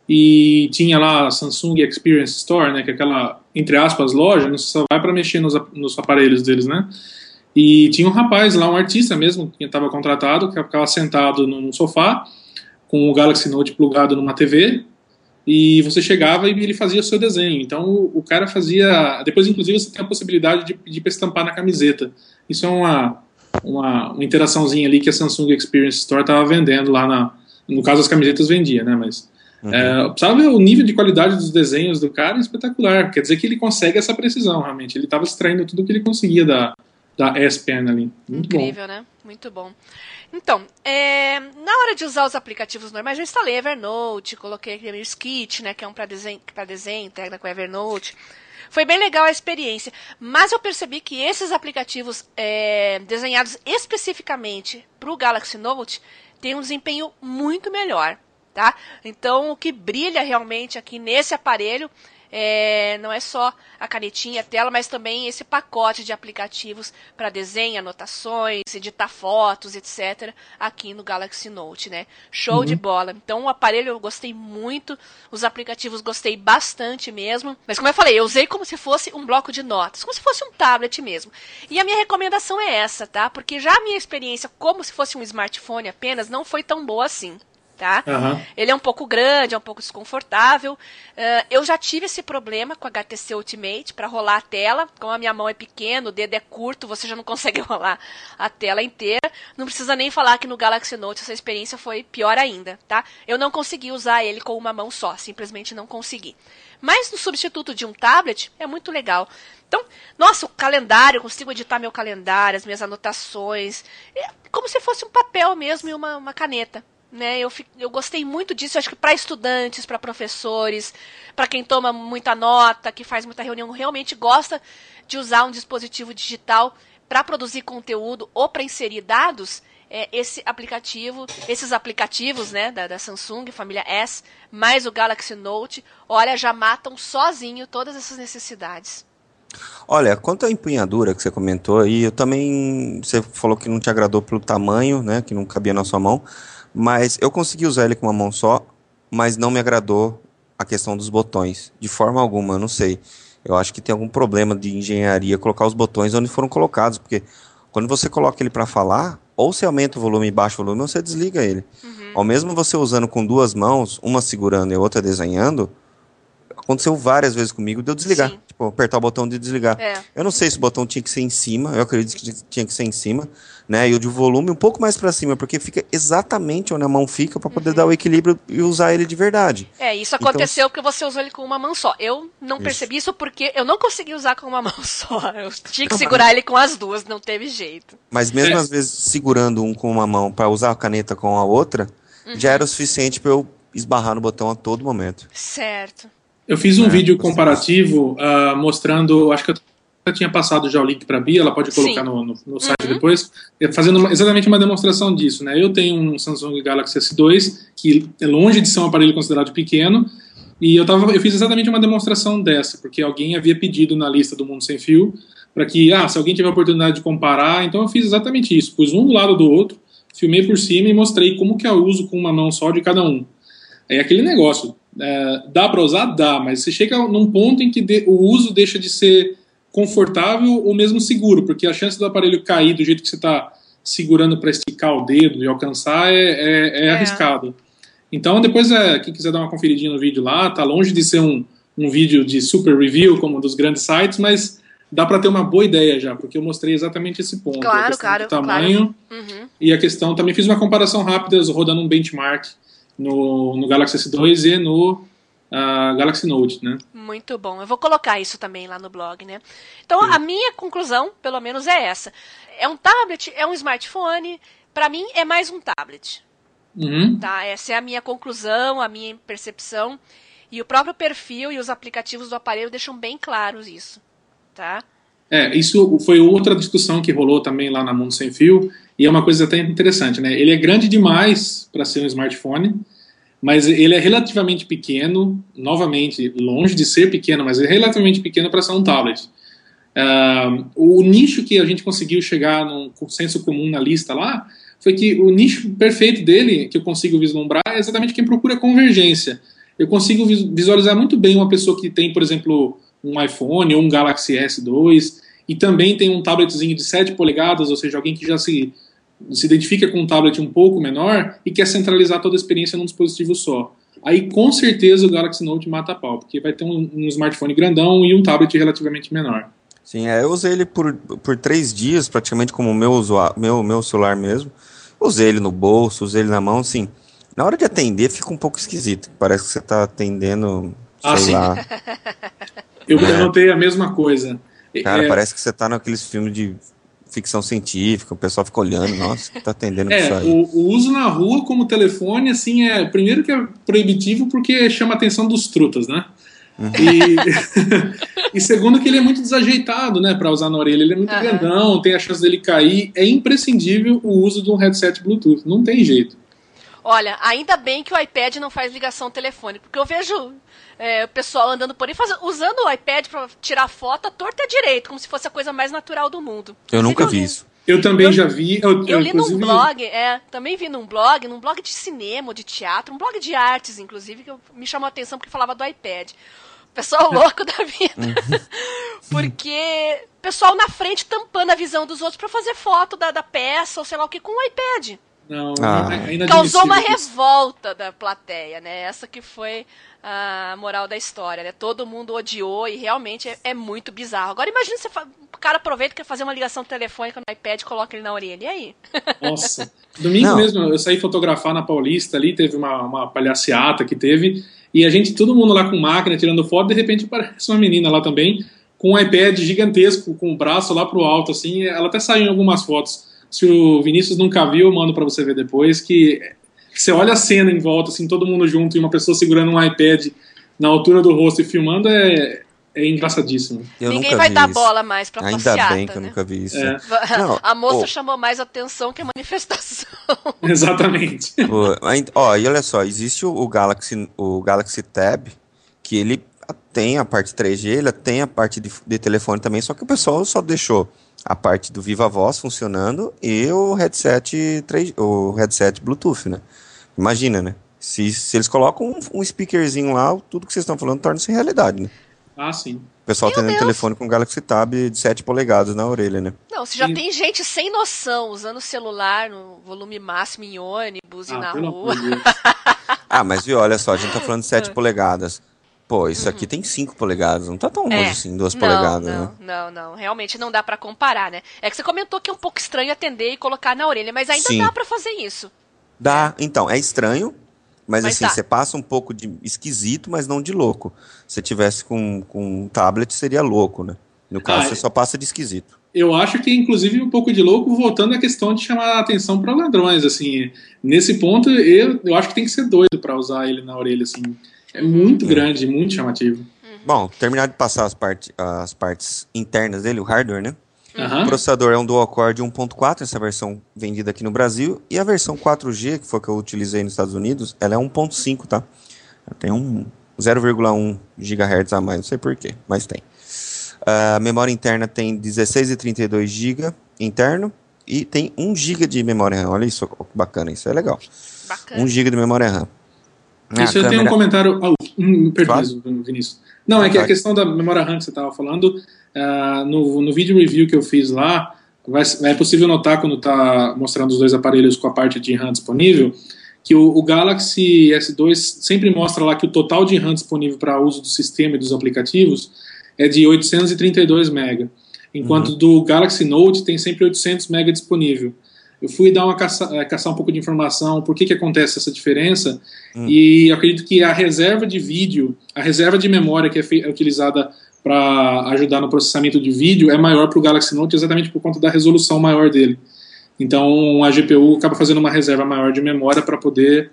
e tinha lá a Samsung Experience Store, né, que é aquela, entre aspas, loja, você só vai para mexer nos, ap- nos aparelhos deles, né? E tinha um rapaz lá, um artista mesmo, que estava contratado, que ficava sentado num sofá com o Galaxy Note plugado numa T V e você chegava e ele fazia o seu desenho. Então o, o cara fazia... Depois, inclusive, você tem a possibilidade de pedir para estampar na camiseta. Isso é uma, uma, uma interaçãozinha ali que a Samsung Experience Store estava vendendo lá na... No caso, as camisetas vendia, né? Mas... Uhum. É, sabe, o nível de qualidade dos desenhos do cara é espetacular. Quer dizer que ele consegue essa precisão, realmente. Ele estava extraindo tudo que ele conseguia da, da S Pen ali. Muito Incrível, bom. né? Muito bom. Então, é, na hora de usar os aplicativos normais, eu instalei Evernote, coloquei aquele Sketch, né, que é um para desenho, para desenho, integra com Evernote. Foi bem legal a experiência, mas eu percebi que esses aplicativos é, desenhados especificamente para o Galaxy Note têm um desempenho muito melhor, tá? Então, o que brilha realmente aqui nesse aparelho é, não é só a canetinha, a tela, mas também esse pacote de aplicativos para desenho, anotações, editar fotos, etcétera, aqui no Galaxy Note, né? Show Uhum. de bola. Então, o aparelho eu gostei muito, os aplicativos gostei bastante mesmo. Mas, como eu falei, eu usei como se fosse um bloco de notas, como se fosse um tablet mesmo. E a minha recomendação é essa, tá? Porque já a minha experiência como se fosse um smartphone apenas não foi tão boa assim. Tá? Aham. Ele é um pouco grande, é um pouco desconfortável. Uh, eu já tive esse problema com a H T C Ultimate para rolar a tela. Como a minha mão é pequena, o dedo é curto, você já não consegue rolar a tela inteira. Não precisa nem falar que no Galaxy Note essa experiência foi pior ainda, tá? Eu não consegui usar ele com uma mão só, simplesmente não consegui. Mas no substituto de um tablet é muito legal. Então, nossa, o calendário, eu consigo editar meu calendário, as minhas anotações. É como se fosse um papel mesmo e uma, uma caneta. Né, eu, eu gostei muito disso, eu acho que para estudantes, para professores, para quem toma muita nota, que faz muita reunião, realmente gosta de usar um dispositivo digital para produzir conteúdo ou para inserir dados, é, esse aplicativo, esses aplicativos, né, da, da Samsung, família S, mais o Galaxy Note, olha, já matam sozinho todas essas necessidades. Olha, quanto à empunhadura que você comentou aí, eu também, você falou que não te agradou pelo tamanho, né, que não cabia na sua mão, mas eu consegui usar ele com uma mão só, mas não me agradou a questão dos botões, de forma alguma, eu não sei. Eu acho que tem algum problema de engenharia colocar os botões onde foram colocados, porque quando você coloca ele para falar, ou você aumenta o volume e baixa o volume, ou você desliga ele. Uhum. Ao mesmo você usando com duas mãos, uma segurando e a outra desenhando, aconteceu várias vezes comigo de eu desligar. Sim. Tipo, apertar o botão de desligar. É. Eu não sei se o botão tinha que ser em cima, eu acredito que tinha que ser em cima, né? E o de volume um pouco mais pra cima, porque fica exatamente onde a mão fica pra poder Uhum. dar o equilíbrio e usar ele de verdade. É, isso Então, aconteceu porque você usou ele com uma mão só. Eu não Isso. percebi isso porque eu não consegui usar com uma mão só. Eu tinha que segurar ele com as duas, não teve jeito. Mas mesmo É. às vezes segurando um com uma mão pra usar a caneta com a outra, Uhum. já era o suficiente pra eu esbarrar no botão a todo momento. Certo. Eu fiz um É, vídeo você- comparativo ah, mostrando, acho que eu já tinha passado já o link para a Bia, ela pode colocar Sim. no, no, no site Uhum. depois, eh, fazendo uma- exatamente uma demonstração disso, né? Eu tenho um Samsung Galaxy S dois, que é longe de ser um aparelho considerado pequeno, e eu, tava, eu fiz exatamente uma demonstração dessa, porque alguém havia pedido na lista do Mundo Sem Fio, para que, ah, se alguém tiver a oportunidade de comparar, então eu fiz exatamente isso, pus um do lado do outro, filmei por cima e mostrei como que eu uso com uma mão só de cada um. É aquele negócio, é, dá para usar? Dá, mas você chega num ponto em que de, o uso deixa de ser confortável ou mesmo seguro, porque a chance do aparelho cair do jeito que você está segurando para esticar o dedo e alcançar é, é, é É. arriscado. Então, depois, é, quem quiser dar uma conferidinha no vídeo lá, tá longe de ser um, um vídeo de super review, como um dos grandes sites, mas dá para ter uma boa ideia já, porque eu mostrei exatamente esse ponto. Claro, a questão claro, do tamanho Uhum. e a questão, também fiz uma comparação rápida rodando um benchmark no, no Galaxy S dois e no ah, Galaxy Note, né? Muito bom. Eu vou colocar isso também lá no blog, né? Então, Sim. a minha conclusão, pelo menos, é essa. É um tablet, é um smartphone. Para mim, é mais um tablet. Uhum. Tá? Essa é a minha conclusão, a minha percepção. E o próprio perfil e os aplicativos do aparelho deixam bem claros isso. Tá? É, isso foi outra discussão que rolou também lá na Mundo Sem Fio, e é uma coisa até interessante, né? Ele é grande demais para ser um smartphone, mas ele é relativamente pequeno, novamente, longe de ser pequeno, mas é relativamente pequeno para ser um tablet. Uh, o nicho que a gente conseguiu chegar num consenso comum na lista lá, foi que o nicho perfeito dele, que eu consigo vislumbrar, é exatamente quem procura convergência. Eu consigo visualizar muito bem uma pessoa que tem, por exemplo, um iPhone ou um Galaxy S dois, e também tem um tabletzinho de sete polegadas, ou seja, alguém que já se, se identifica com um tablet um pouco menor e quer centralizar toda a experiência num dispositivo só. Aí, com certeza, o Galaxy Note mata a pau, porque vai ter um, um smartphone grandão e um tablet relativamente menor. Sim, é, eu usei ele por, por três dias, praticamente como meu, usuário, meu, meu celular mesmo. Usei ele no bolso, usei ele na mão, sim. Na hora de atender fica um pouco esquisito. Parece que você está atendendo, sei Ah, sim. lá. Eu É. notei a mesma coisa. Cara, É, parece que você tá naqueles filmes de ficção científica, o pessoal fica olhando, nossa, que tá atendendo com É, isso aí. o, o uso na rua como telefone, assim, é primeiro que é proibitivo porque chama a atenção dos trutas, né? Uhum. E, e segundo que ele é muito desajeitado, né, para usar na orelha. Ele é muito Aham. grandão, tem a chance dele cair. É imprescindível o uso de um headset Bluetooth, não tem jeito. Olha, ainda bem que o iPad não faz ligação telefônica, porque eu vejo é, o pessoal andando por aí faz- usando o iPad pra tirar foto à torta e à direita, como se fosse a coisa mais natural do mundo. Eu nunca Inclusive, vi li- isso. Eu também Eu- já vi. Eu, Eu li num inclusive, blog, é, também vi num blog, num blog de cinema, ou de teatro, um blog de artes, inclusive, que eu- me chamou a atenção porque falava do iPad. Pessoal louco da vida. Porque pessoal na frente tampando a visão dos outros pra fazer foto da, da peça, ou sei lá o que, com o iPad. Não, Ah. é inadmissível Causou uma isso. revolta da plateia, né? Essa que foi a moral da história, né? Todo mundo odiou e realmente é, é muito bizarro. Agora imagina você fa- o cara aproveita e quer fazer uma ligação telefônica no iPad e coloca ele na orelha. E aí? Nossa. Domingo Não. mesmo, eu saí fotografar na Paulista ali, teve uma, uma palhaciata que teve, e a gente, todo mundo lá com máquina, tirando foto, de repente aparece uma menina lá também, com um iPad gigantesco, com o braço lá pro alto, assim, ela até saiu em algumas fotos. Se o Vinícius nunca viu, eu mando pra você ver depois, que você olha a cena em volta, assim, todo mundo junto, e uma pessoa segurando um iPad na altura do rosto e filmando, é, é engraçadíssimo. Eu Ninguém nunca vai vi dar isso. bola mais pra Ainda passeata, bem que eu né? nunca vi isso. É. Não, A moça ô. chamou mais atenção que a manifestação. Exatamente. Pô, ainda- ó, e olha só, existe o, o Galaxy, o Galaxy Tab, que ele tem a parte três G, ele tem a parte de, de telefone também, só que o pessoal só deixou a parte do Viva Voz funcionando e o headset três, o headset Bluetooth, né? Imagina, né? Se, se eles colocam um, um speakerzinho lá, tudo que vocês estão falando torna-se realidade, né? Ah, sim. O pessoal Meu tendo Deus. telefone com Galaxy Tab de sete polegadas na orelha, né? Não, se já Sim. tem gente sem noção usando o celular no volume máximo em ônibus e Ah, na pelo rua. amor de Deus. Ah, mas viu, olha só, a gente tá falando de sete polegadas. Pô, isso aqui tem cinco polegadas, não tá tão longe assim, duas não, polegadas, não, né? não, não, realmente não dá pra comparar, né? É que você comentou que é um pouco estranho atender e colocar na orelha, mas ainda Sim. dá pra fazer isso. Dá, então, é estranho, mas, Mas assim, dá. você passa um pouco de esquisito, mas não de louco. Se tivesse com, com um tablet, seria louco, né? No caso, Ah, você é. só passa de esquisito. Eu acho que, inclusive, um pouco de louco, voltando à questão de chamar a atenção para ladrões, assim. Nesse ponto, eu, eu acho que tem que ser doido para usar ele na orelha, assim. É muito Uhum. grande, muito chamativo. Bom, terminar de passar as, parte, as partes internas dele, o hardware, né? Aham. O processador é um dual-core de um ponto quatro, essa versão vendida aqui no Brasil, e a versão quatro G, que foi a que eu utilizei nos Estados Unidos, ela é um ponto cinco, tá? Ela tem um zero vírgula um gigahertz a mais, não sei porquê, mas tem. A memória interna tem dezesseis e trinta e dois gigabytes interno, e tem um gigabyte de memória RAM, olha isso, que bacana, isso é legal. Bacana. um gigabyte de memória RAM. A Isso eu tenho um câmera- comentário. Ah, um, Claro. perdão, Vinícius. Não, é que a Vai. questão da memória RAM que você estava falando, ah, no, no vídeo review que eu fiz lá, vai, é possível notar quando está mostrando os dois aparelhos com a parte de RAM disponível, que o, o Galaxy S dois sempre mostra lá que o total de RAM disponível para uso do sistema e dos aplicativos é de oitocentos e trinta e dois mega, enquanto Uhum. do Galaxy Note tem sempre oitocentos mega disponível. Eu fui dar uma caça, eh, caçar um pouco de informação, por que que acontece essa diferença, Hum. e eu acredito que a reserva de vídeo, a reserva de memória que é, fe- é utilizada para ajudar no processamento de vídeo é maior para o Galaxy Note exatamente por conta da resolução maior dele. Então a G P U acaba fazendo uma reserva maior de memória para poder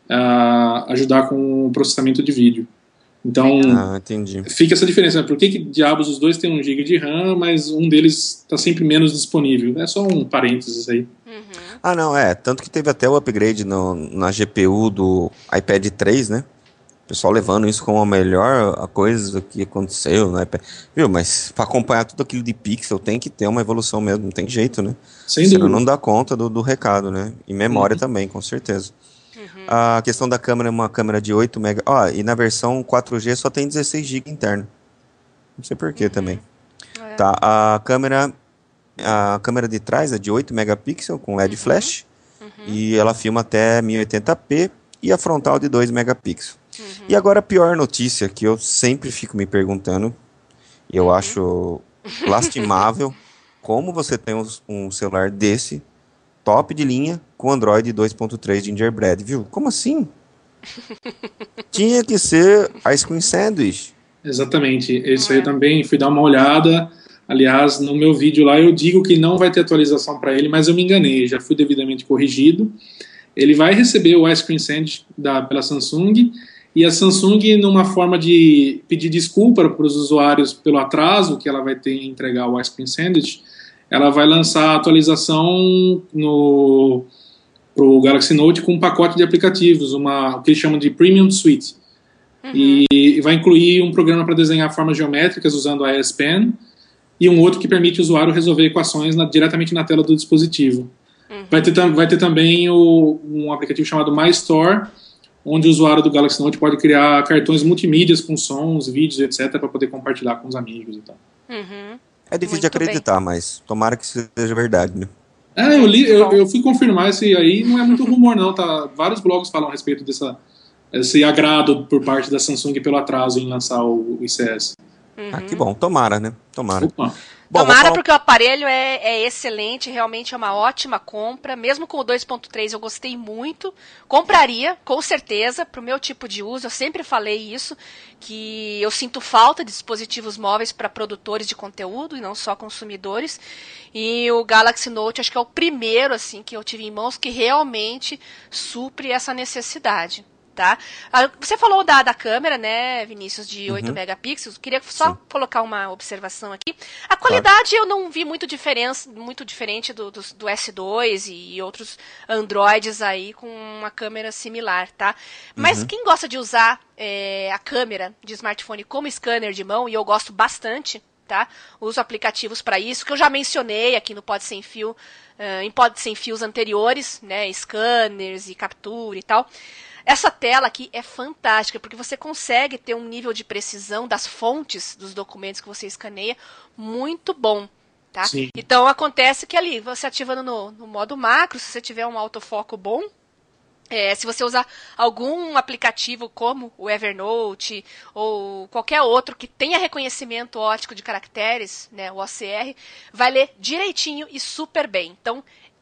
ah, ajudar com o processamento de vídeo. Então Ah, entendi. fica essa diferença, né? Por que, que diabos os dois têm um giga de RAM, mas um deles está sempre menos disponível? É só um parênteses aí. Uhum. Ah, não, é. Tanto que teve até o upgrade no, na G P U do iPad três, né? O pessoal levando isso como a melhor a coisa que aconteceu no iPad. Viu, mas para acompanhar tudo aquilo de pixel tem que ter uma evolução mesmo, não tem jeito, né? Sem Senão dúvida. não dá conta do, do recado, né? E memória Uhum. também, com certeza. Uhum. A questão da câmera é uma câmera de oito mega. Ó, e na versão quatro G só tem dezesseis gigabytes interno. Não sei porquê também. É. Tá, a câmera a câmera de trás é de oito megapixels com L E D flash e ela filma até mil e oitenta p e a frontal de dois megapixels. E agora a pior notícia que eu sempre fico me perguntando, e eu acho lastimável, como você tem um, um celular desse, top de linha, com Android dois ponto três Gingerbread, viu? Como assim? Tinha que ser Ice Cream Sandwich. Exatamente. Isso aí É. eu também fui dar uma olhada. Aliás, no meu vídeo lá eu digo que não vai ter atualização para ele, mas eu me enganei, já fui devidamente corrigido. Ele vai receber o Ice Cream Sandwich da, pela Samsung, e a Samsung, numa forma de pedir desculpa para os usuários pelo atraso que ela vai ter em entregar o Ice Cream Sandwich, ela vai lançar a atualização no pro Galaxy Note com um pacote de aplicativos, uma, o que eles chamam de Premium Suite. Uhum. E vai incluir um programa para desenhar formas geométricas usando a S Pen e um outro que permite o usuário resolver equações na, diretamente na tela do dispositivo. Uhum. Vai, ter, vai ter também o, um aplicativo chamado My Store, onde o usuário do Galaxy Note pode criar cartões multimídias com sons, vídeos, etcétera, para poder compartilhar com os amigos e tal. Uhum. É difícil Muito de acreditar, bem. Mas tomara que seja verdade, né? É, eu, li, eu, eu fui confirmar esse aí, não é muito rumor não, tá? Vários blogs falam a respeito dessa, esse agrado por parte da Samsung pelo atraso em lançar o I C S. Uhum. Ah, que bom, tomara, né? Tomara. Opa. Bom, Tomara, falar... porque o aparelho é, é excelente, realmente é uma ótima compra. Mesmo com o dois ponto três eu gostei muito. Compraria, com certeza, para o meu tipo de uso. Eu sempre falei isso, que eu sinto falta de dispositivos móveis para produtores de conteúdo e não só consumidores. E o Galaxy Note acho que é o primeiro assim que eu tive em mãos que realmente supre essa necessidade. Tá? Você falou da, da câmera, né, Vinícius, de oito Uhum. megapixels. Queria só Sim. colocar uma observação aqui. A qualidade claro. Eu não vi muito, diferença, muito diferente do, do, do S dois e outros Androids aí com uma câmera similar, tá? Mas Uhum. quem gosta de usar é, a câmera de smartphone como scanner de mão, e eu gosto bastante, tá? Uso aplicativos para isso, que eu já mencionei aqui no Pod Sem Fio, uh, em Pod Sem Fios anteriores, né, scanners e captura e tal. Essa tela aqui é fantástica, porque você consegue ter um nível de precisão das fontes dos documentos que você escaneia muito bom, tá? Sim. Então, acontece que ali, você ativando no, no modo macro, se você tiver um autofoco bom, é, se você usar algum aplicativo como o Evernote ou qualquer outro que tenha reconhecimento óptico de caracteres, né, o O C R, vai ler direitinho e super bem. Então,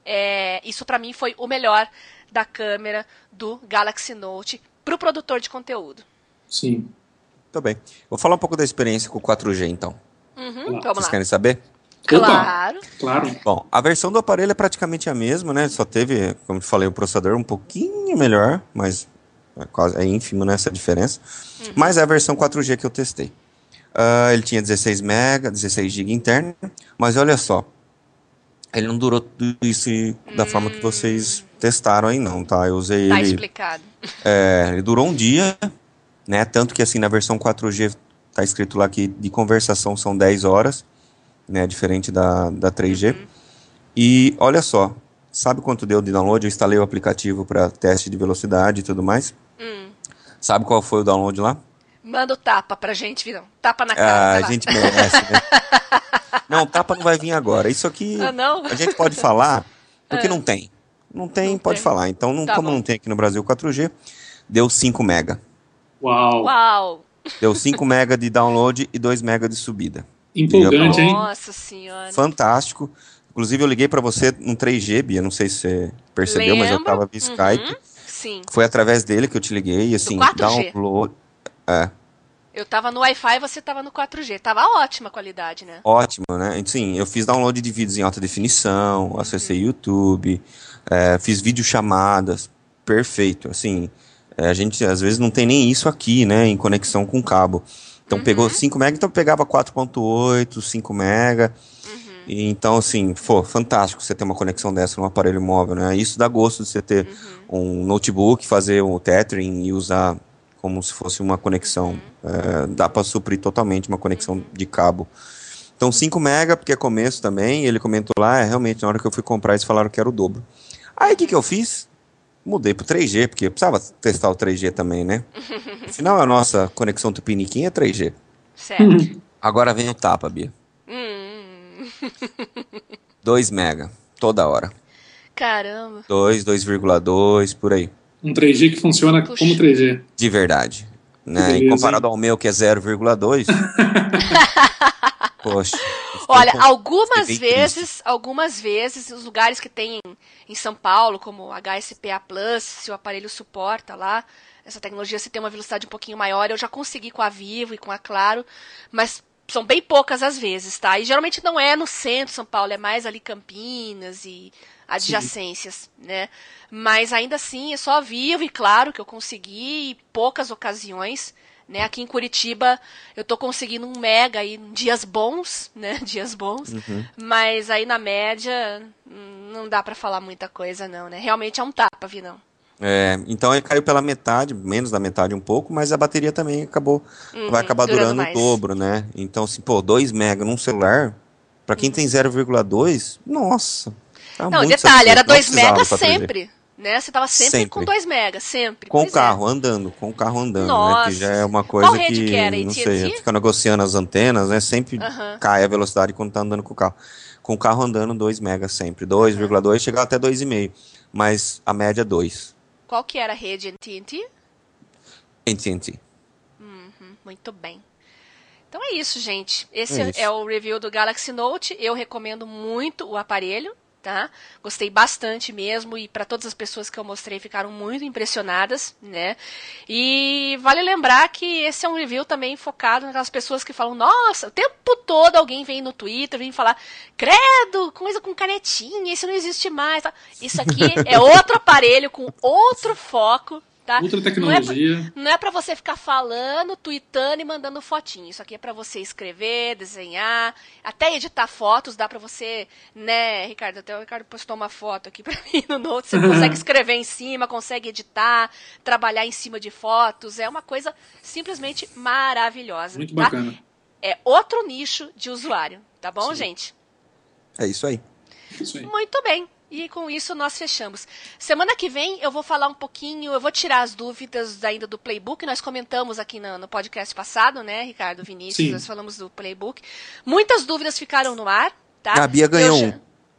é, isso para mim foi o melhor da câmera do Galaxy Note para o produtor de conteúdo. Sim. Muito bem. Vou falar um pouco da experiência com o quatro G, então. Uhum, Vamos vamos Vocês lá. querem saber? Claro. Opa, claro. Bom, a versão do aparelho é praticamente a mesma, né? Só teve, como eu falei, o processador um pouquinho melhor, mas é, quase, é ínfimo nessa diferença. Uhum. Mas é a versão quatro G que eu testei. Uh, ele tinha dezesseis mega, dezesseis gigabytes interno, mas olha só, ele não durou tudo isso da hum. forma que vocês testaram aí não, tá? Eu usei tá ele... Tá explicado. É, ele durou um dia, né? Tanto que assim, na versão quatro G tá escrito lá que de conversação são dez horas, né? Diferente da, da três G. Uhum. E olha só, sabe quanto deu de download? Eu instalei o aplicativo para teste de velocidade e tudo mais. Hum. Sabe qual foi o download lá? Manda o tapa pra gente, Vidão. Tapa na cara. Ah, a gente merece, né? Não, tapa não vai vir agora. Isso aqui ah, não? a gente pode falar, porque é. não tem. Não tem, não pode tem. falar. Então, não, tá como bom. não tem aqui no Brasil quatro G, deu cinco mega. Uau! Uau! Deu cinco mega de download e dois mega de subida. Empolgante, hein? Nossa senhora. Fantástico. Inclusive, eu liguei para você no três G, Bia, não sei se você percebeu, Lembro. mas eu tava via uhum. Skype. Sim. Foi através dele que eu te liguei, e assim, do quatro G. download... É. Eu tava no Wi-Fi e você tava no quatro G. Tava ótima a qualidade, né? Ótimo, né? Sim, eu fiz download de vídeos em alta definição, uhum. acessei YouTube, é, fiz videochamadas, perfeito. Assim, é, a gente às vezes não tem nem isso aqui, né? Em conexão com cabo. Então uhum. pegou cinco mega, então pegava quatro ponto oito, cinco mega. Uhum. E, então, assim, pô, fantástico você ter uma conexão dessa num aparelho móvel, né? Isso dá gosto de você ter uhum. um notebook, fazer um tethering e usar como se fosse uma conexão, uhum. é, dá para suprir totalmente uma conexão uhum. de cabo. Então cinco mega, porque é começo também, ele comentou lá, é, realmente, na hora que eu fui comprar, eles falaram que era o dobro. Aí o que que eu fiz? Mudei pro três G, porque eu precisava testar o três G também, né? Afinal, a nossa conexão tupiniquim é três G. Certo. Agora vem o tapa, Bia. Hum. dois mega, toda hora. Caramba. dois, dois vírgula dois, por aí. Um três G que funciona Puxa. como três G. De verdade. Né? E comparado ao meu, que é zero vírgula dois. Poxa. Olha, algumas vezes, triste. algumas vezes, os lugares que tem em São Paulo, como H S P A Plus, se o aparelho suporta lá, essa tecnologia, se tem uma velocidade um pouquinho maior, eu já consegui com a Vivo e com a Claro, mas são bem poucas as vezes, tá? E geralmente não é no centro de São Paulo, é mais ali Campinas e adjacências, Sim. né? Mas ainda assim, é só vivo e claro que eu consegui, e poucas ocasiões, né? Aqui em Curitiba eu tô conseguindo um mega aí em dias bons, né? Dias bons, uhum. mas aí na média não dá pra falar muita coisa não, né? Realmente é um tapa, Vinão. É, então ele caiu pela metade, menos da metade um pouco, mas a bateria também acabou, uhum, vai acabar durando, durando o dobro, né? Então, assim, pô, dois mega num celular, pra quem uhum. tem zero vírgula dois, nossa. Tá não, detalhe, era dois mega sempre, né? Você tava sempre, sempre. com dois mega, sempre. Com o carro, é. andando, com o carro andando, nossa. né? Que já é uma coisa Qual rede que, que era? não sei, fica negociando as antenas, né? Sempre uhum. cai a velocidade quando tá andando com o carro. Com o carro andando, dois mega sempre, dois vírgula dois, uhum. chegava até dois vírgula cinco, mas a média é dois. Qual que era a rede A T and T? A T and T. Uhum, muito bem. Então é isso, gente. Esse é, isso. é o review do Galaxy Note. Eu recomendo muito o aparelho, tá? Gostei bastante mesmo e para todas as pessoas que eu mostrei ficaram muito impressionadas, né? E vale lembrar que esse é um review também focado naquelas pessoas que falam, nossa, o tempo todo alguém vem no Twitter, vem falar, credo, coisa com canetinha, isso não existe mais. Tá? Isso aqui é outro aparelho com outro foco, tá? Outra tecnologia. Não é, pra, não é pra você ficar falando, tweetando e mandando fotinho. Isso aqui é pra você escrever, desenhar, até editar fotos. Dá pra você, né, Ricardo? Até o Ricardo postou uma foto aqui pra mim no Note. Você consegue escrever em cima, consegue editar, trabalhar em cima de fotos. É uma coisa simplesmente maravilhosa. Muito tá? bacana. É outro nicho de usuário. Tá bom, Sim. gente? É isso aí. Isso aí. Muito bem. E com isso nós fechamos. Semana que vem eu vou falar um pouquinho, eu vou tirar as dúvidas ainda do Playbook. Nós comentamos aqui no, no podcast passado, né, Ricardo, Vinícius? Sim. Nós falamos do Playbook. Muitas dúvidas ficaram no ar, tá? A Bia ganhou já... um.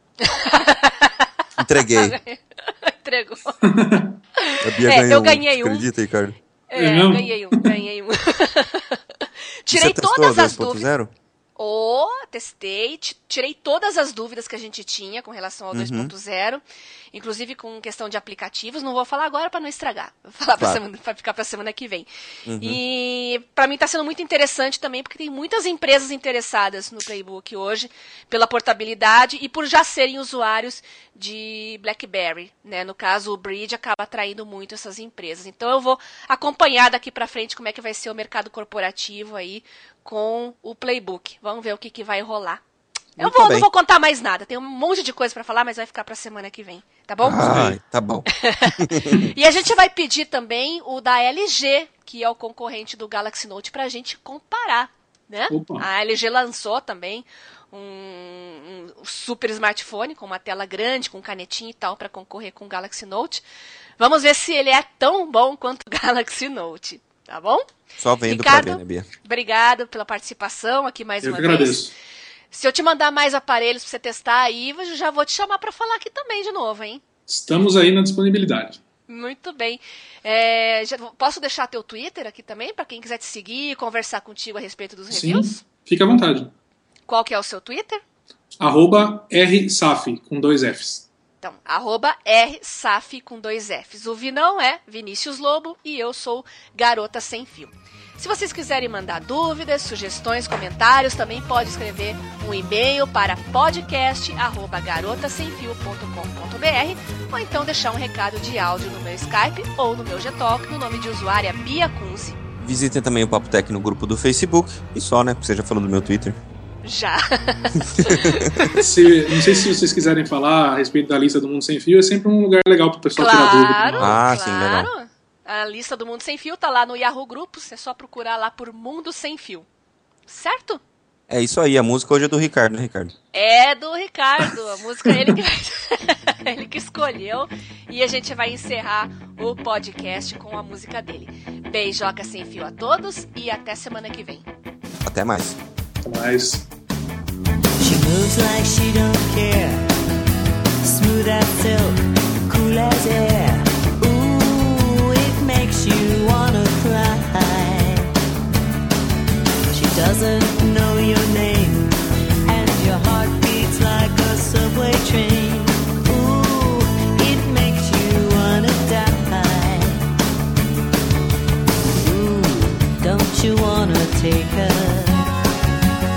Entreguei. Entregou. A Bia é, ganhou eu ganhei um. um. Acredita, Ricardo? É, é ganhei um, ganhei um. Tirei Você todas as dois ponto dúvidas. zero? Oh, testei, tirei todas as dúvidas que a gente tinha com relação ao uhum. dois ponto zero, inclusive com questão de aplicativos. Não vou falar agora para não estragar, vou falar claro. para ficar para a semana que vem. Uhum. E para mim está sendo muito interessante também, porque tem muitas empresas interessadas no Playbook hoje, pela portabilidade e por já serem usuários de BlackBerry, né? No caso, o Bridge acaba atraindo muito essas empresas. Então eu vou acompanhar daqui para frente como é que vai ser o mercado corporativo aí com o Playbook. Vamos ver o que, que vai rolar. Eu vou, não vou contar mais nada. Tem um monte de coisa para falar, mas vai ficar para a semana que vem. Tá bom? Ah, tá bom. E a gente vai pedir também o da L G, que é o concorrente do Galaxy Note, para a gente comparar. Né? A L G lançou também um, um super smartphone com uma tela grande, com canetinha e tal, para concorrer com o Galaxy Note. Vamos ver se ele é tão bom quanto o Galaxy Note. Tá bom? Só vendo Ricardo, pra ver, né, Bia? Obrigado pela participação aqui mais eu uma que vez. Agradeço. Se eu te mandar mais aparelhos pra você testar aí, eu já vou te chamar pra falar aqui também de novo, hein? Estamos aí na disponibilidade. Muito bem. É, já, posso deixar teu Twitter aqui também, pra quem quiser te seguir e conversar contigo a respeito dos reviews? Sim, fica à vontade. Qual que é o seu Twitter? Arroba rsaf, com dois Fs. Então, arroba rsaf com dois Fs. O Vinão é Vinícius Lobo e eu sou Garota Sem Fio. Se vocês quiserem mandar dúvidas, sugestões, comentários, também pode escrever um e-mail para podcast arroba garota sem fio ponto com ponto b r ou então deixar um recado de áudio no meu Skype ou no meu Gtalk no nome de usuária Bia Kunze. Visitem também o Papo Tech no grupo do Facebook e só, né? Porque você já falou do meu Twitter. Já. Se, não sei se vocês quiserem falar a respeito da lista do Mundo Sem Fio, é sempre um lugar legal para o pessoal claro, tirar dúvida. Ah, claro. sim, legal. A lista do Mundo Sem Fio tá lá no Yahoo Grupos, é só procurar lá por Mundo Sem Fio. Certo? É isso aí, a música hoje é do Ricardo, né, Ricardo? É do Ricardo, a música é ele que, ele que escolheu. E a gente vai encerrar o podcast com a música dele. Beijoca sem fio a todos e até semana que vem. Até mais. Até mais. She moves like she don't care. Smooth as silk, cool as air. Ooh, it makes you wanna cry. She doesn't know your name, and your heart beats like a subway train. Ooh, it makes you wanna die. Ooh, don't you wanna take her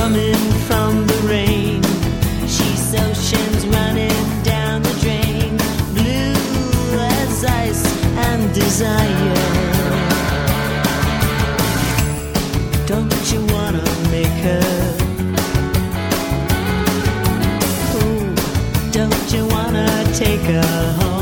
coming from the rain. She's oceans running down the drain, blue as ice and desire. Don't you wanna make her? Ooh, don't you wanna take her home?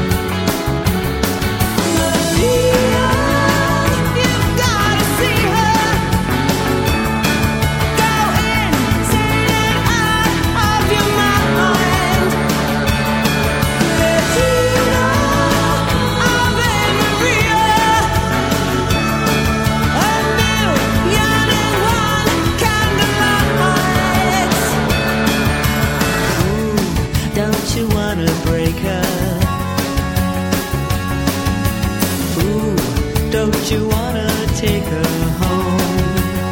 Don't you wanna take her home?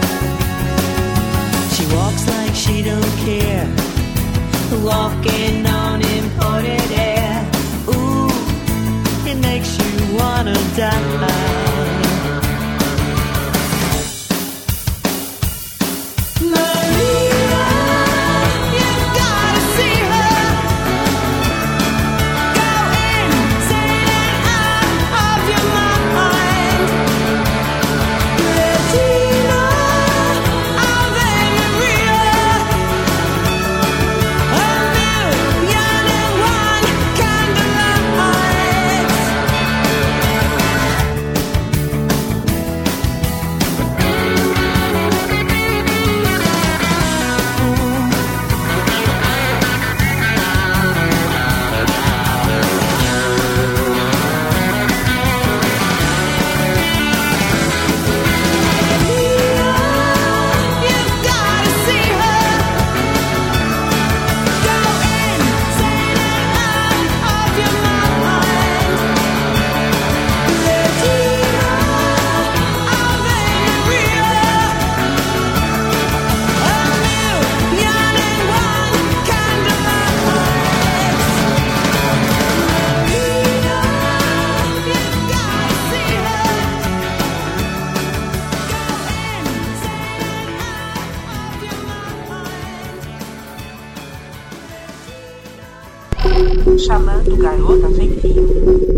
She walks like she don't care, walking on imported air. Ooh, it makes you wanna die. Chamando garota sem fio.